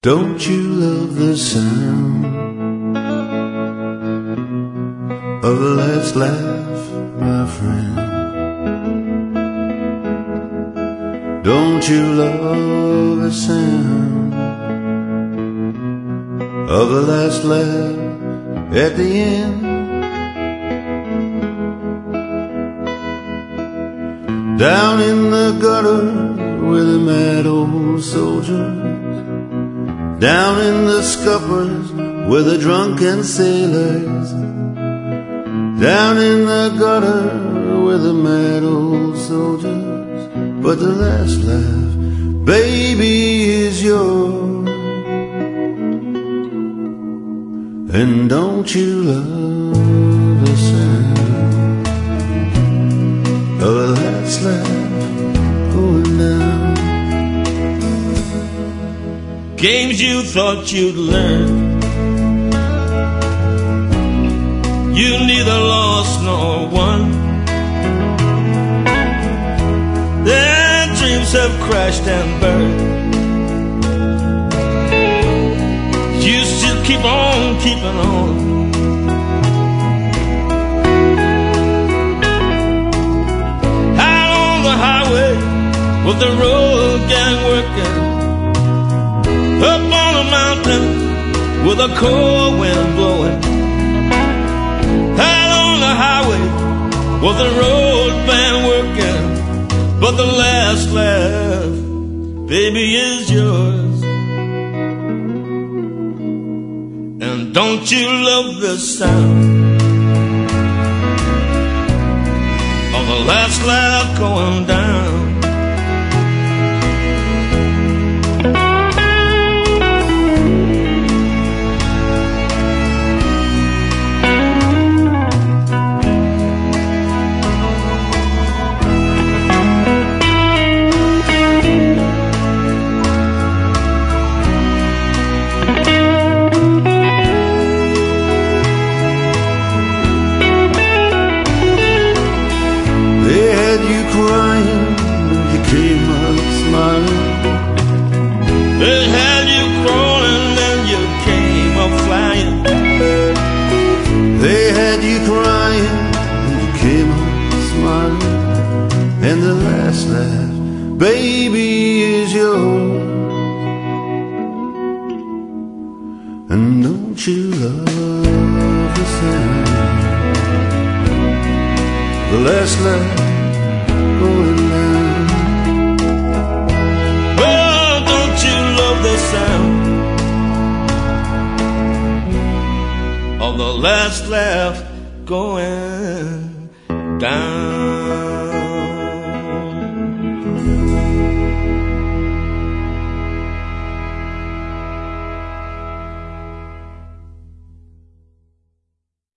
Don't you love the sound of the last laugh, my friend? Don't you love the sound of the last laugh at the end? Down in the gutter with the mad old soldiers, down in the scuppers with the drunken sailors, down in the gutter with the mad old soldiers. But the last laugh, baby, is yours. And don't you love the sound of the last laugh going down? Games you thought you'd learn, you neither lost nor won. Their dreams have crashed and burned. You still keep on keeping on. Out on the highway with the road gang working, up on a mountain with a cold wind blowing. Out on the highway with the road band working. But the last laugh, baby, is yours. And don't you love the sound of the last laugh going down? Crying, you came up smiling. They had you crawling and you came up flying. They had you crying and you came up smiling. And the last laugh, baby, is yours. And don't you love the sound, the last laugh going down? Oh, don't you love the sound of the last laugh going down?